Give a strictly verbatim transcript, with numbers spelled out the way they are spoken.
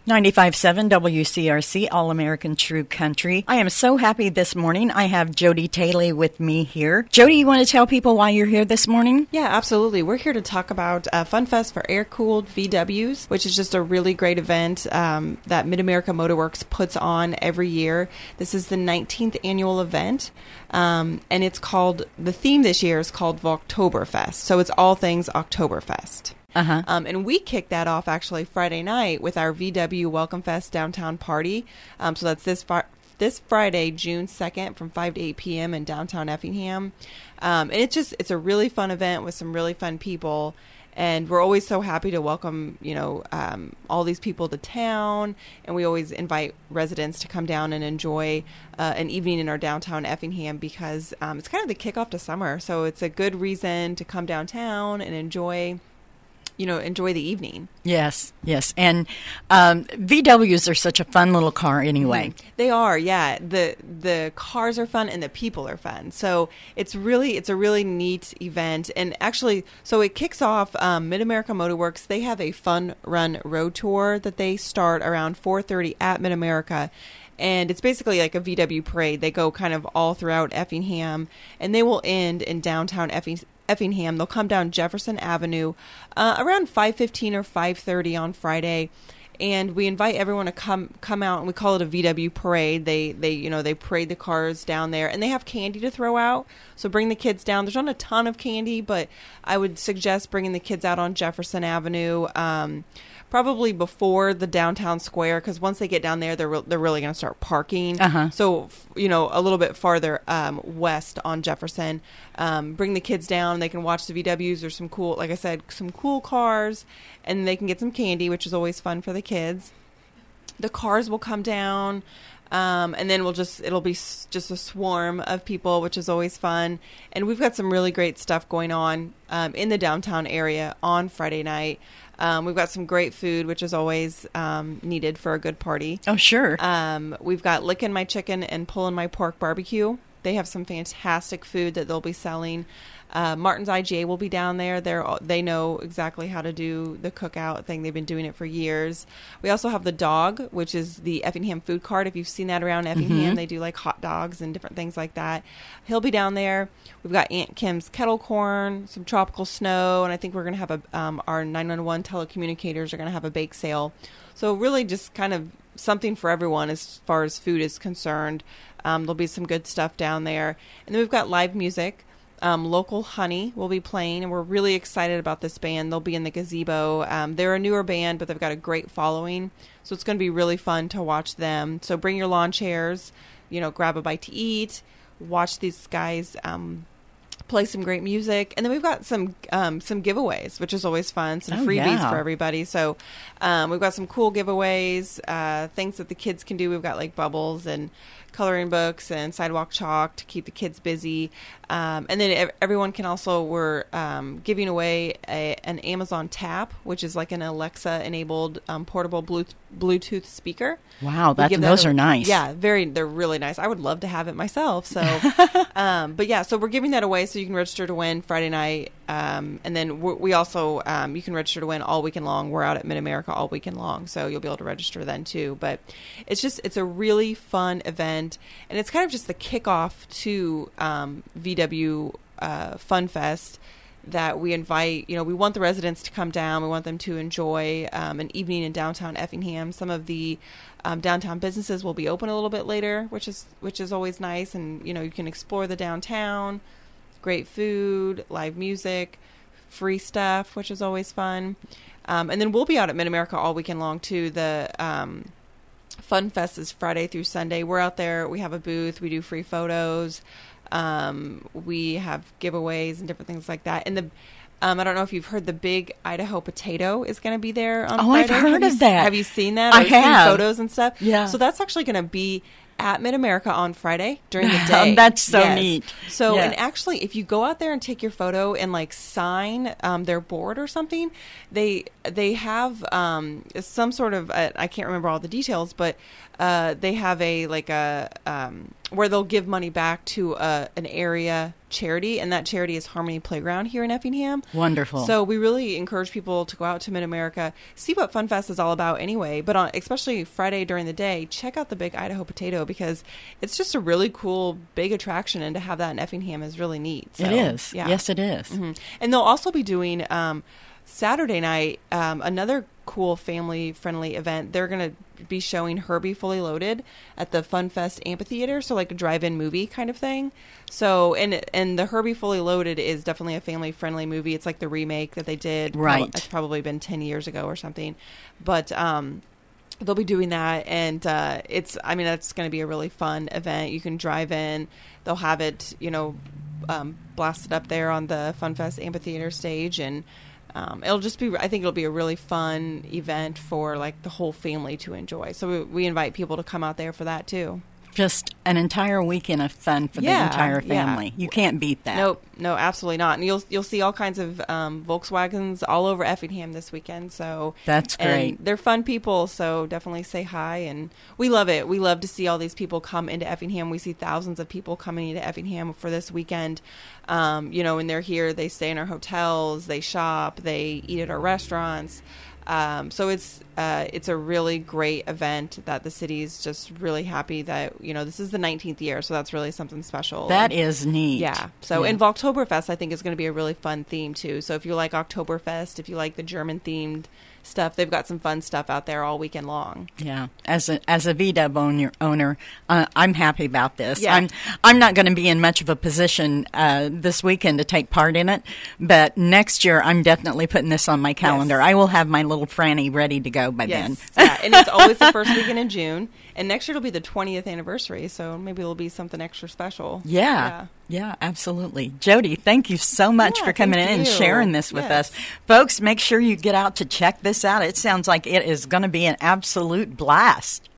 ninety-five point seven W C R C, All-American True Country. I am so happy this morning. I have Jody Taylor with me here. Jody, you want to tell people why you're here this morning? Yeah, absolutely. We're here to talk about uh, FunFest for air-cooled V Ws, which is just a really great event um, that Mid-America Motorworks puts on every year. This is the nineteenth annual event, um, and it's called, the theme this year is called Voktoberfest. So it's all things Oktoberfest. Uh-huh. Um, and we kicked that off actually Friday night with our V W Welcome Fest downtown party. Um, so that's this far, this Friday, June second, from five to eight p.m. in downtown Effingham. Um, and it's just it's a really fun event with some really fun people. And we're always so happy to welcome, you know, um, all these people to town. And we always invite residents to come down and enjoy uh, an evening in our downtown Effingham because um, it's kind of the kickoff to summer. So it's a good reason to come downtown and enjoy you know, enjoy the evening. Yes, yes. And um, V Ws are such a fun little car anyway. Mm, they are, yeah. The the cars are fun and the people are fun. So it's really, it's a really neat event. And actually, so it kicks off um, Mid-America Motorworks. They have a Fun Run Road Tour that they start around four thirty at Mid-America. And it's basically like a V W parade. They go kind of all throughout Effingham, and they will end in downtown Effingham. Effingham. They'll come down Jefferson Avenue uh, around five fifteen or five thirty on Friday, and we invite everyone to come come out. And we call it a V W parade. They they you know they parade the cars down there, and they have candy to throw out. So bring the kids down. There's not a ton of candy, but I would suggest bringing the kids out on Jefferson Avenue. Um, Probably before the downtown square, because once they get down there, they're re- they're really going to start parking. Uh-huh. So, you know, a little bit farther um, west on Jefferson, um, bring the kids down. They can watch the V Ws. There's some cool, like I said, some cool cars, and they can get some candy, which is always fun for the kids. The cars will come down. Um, and then we'll just, it'll be s- just a swarm of people, which is always fun. And we've got some really great stuff going on um, in the downtown area on Friday night. Um, we've got some great food, which is always um, needed for a good party. Oh, sure. Um, we've got Lickin' My Chicken and Pullin' My Pork Barbecue. They have some fantastic food that they'll be selling. Uh, Martin's I G A will be down there. They're, they know exactly how to do the cookout thing. They've been doing it for years. We also have The Dog, which is the Effingham food cart. If you've seen that around Effingham, mm-hmm. they do like hot dogs and different things like that. He'll be down there. We've got Aunt Kim's kettle corn, some tropical snow, and I think we're going to have a um, our nine one one telecommunicators are going to have a bake sale. So really just kind of something for everyone as far as food is concerned. Um, there'll be some good stuff down there. And then we've got live music. Um, Local Honey will be playing, and we're really excited about this band. They'll be in the gazebo. Um, they're a newer band, but they've got a great following, so it's going to be really fun to watch them. So bring your lawn chairs, you know, grab a bite to eat, watch these guys um, play some great music, and then we've got some um, some giveaways, which is always fun, some oh, freebies yeah. for everybody. So um, we've got some cool giveaways, uh, things that the kids can do. We've got like bubbles and coloring books and sidewalk chalk to keep the kids busy. Um, and then ev- everyone can also, we're um, giving away a, an Amazon Tap, which is like an Alexa-enabled um, portable Bluetooth, Bluetooth speaker. Wow, that, those that are a, nice. Yeah, very. They're really nice. I would love to have it myself. So, um, but yeah, so we're giving that away so you can register to win Friday night. Um, and then we're, we also, um, you can register to win all weekend long. We're out at Mid-America all weekend long, so you'll be able to register then too. But it's just, it's a really fun event, and it's kind of just the kickoff to um, V W uh, Fun Fest that we invite. You know, we want the residents to come down. We want them to enjoy um, an evening in downtown Effingham. Some of the um, downtown businesses will be open a little bit later, which is which is always nice. And you know, you can explore the downtown. Great food, live music, free stuff, which is always fun. Um, and then we'll be out at Mid-America all weekend long too. The um, Fun Fest is Friday through Sunday. We're out there. We have a booth. We do free photos. Um, we have giveaways and different things like that. And the um, I don't know if you've heard, the Big Idaho Potato is going to be there on oh, Friday. I've heard have of you, that. Have you seen that? I I've have. seen photos and stuff. Yeah. So that's actually going to be at Mid-America on Friday during the day. That's so yes. neat. So, yeah. and actually, if you go out there and take your photo and like sign um, their board or something, they they have um, some sort of uh, I can't remember all the details, but uh, they have a like a um, where they'll give money back to uh, an area charity, and that charity is Harmony Playground here in Effingham. Wonderful. So we really encourage people to go out to Mid-America, see what Fun Fest is all about anyway, but on, especially Friday during the day, check out the Big Idaho Potato, because it's just a really cool, big attraction, and to have that in Effingham is really neat. So, it is. Yeah. Yes, it is. Mm-hmm. And they'll also be doing um, Saturday night, um, another cool family-friendly event. They're going to be showing Herbie Fully Loaded at the Fun Fest Amphitheater, so like a drive-in movie kind of thing. So, and and the Herbie Fully Loaded is definitely a family-friendly movie. It's like the remake that they did. Right. Prob- it's probably been ten years ago or something. But um, they'll be doing that, and uh, it's, I mean, that's going to be a really fun event. You can drive in. They'll have it, you know, um, blasted up there on the Fun Fest Amphitheater stage, and Um, it'll just be, I think it'll be a really fun event for like the whole family to enjoy. So we, we invite people to come out there for that too. Just an entire weekend of fun for Yeah, the entire family. yeah. You can't beat that. Nope, no, absolutely not. And you'll you'll see all kinds of um, Volkswagens all over Effingham this weekend. So That's great. And they're fun people, so definitely say hi. And we love it. We love to see all these people come into Effingham. We see thousands of people coming into Effingham for this weekend. Um, you know, when they're here, they stay in our hotels, they shop, they eat at our restaurants. Um, so it's uh, it's a really great event that the city's just really happy that, you know, this is the nineteenth year, so that's really something special. That and, is neat. Yeah. So, yeah. and Volktoberfest, I think, is going to be a really fun theme, too. So if you like Oktoberfest, if you like the German-themed stuff, they've got some fun stuff out there all weekend long. Yeah, as a as a V W owner, owner uh, I'm happy about this. Yeah. I'm I'm not going to be in much of a position uh, this weekend to take part in it, but next year I'm definitely putting this on my calendar. Yes. I will have my little Franny ready to go by Yes. then. Yeah, and it's always the first weekend in June, and next year it'll be the twentieth anniversary, so maybe it'll be something extra special. Yeah. Yeah. Yeah, absolutely. Jody, thank you so much Yeah, for coming in thank and you. sharing this with Yes. us. Folks, make sure you get out to check this out. It sounds like it is going to be an absolute blast.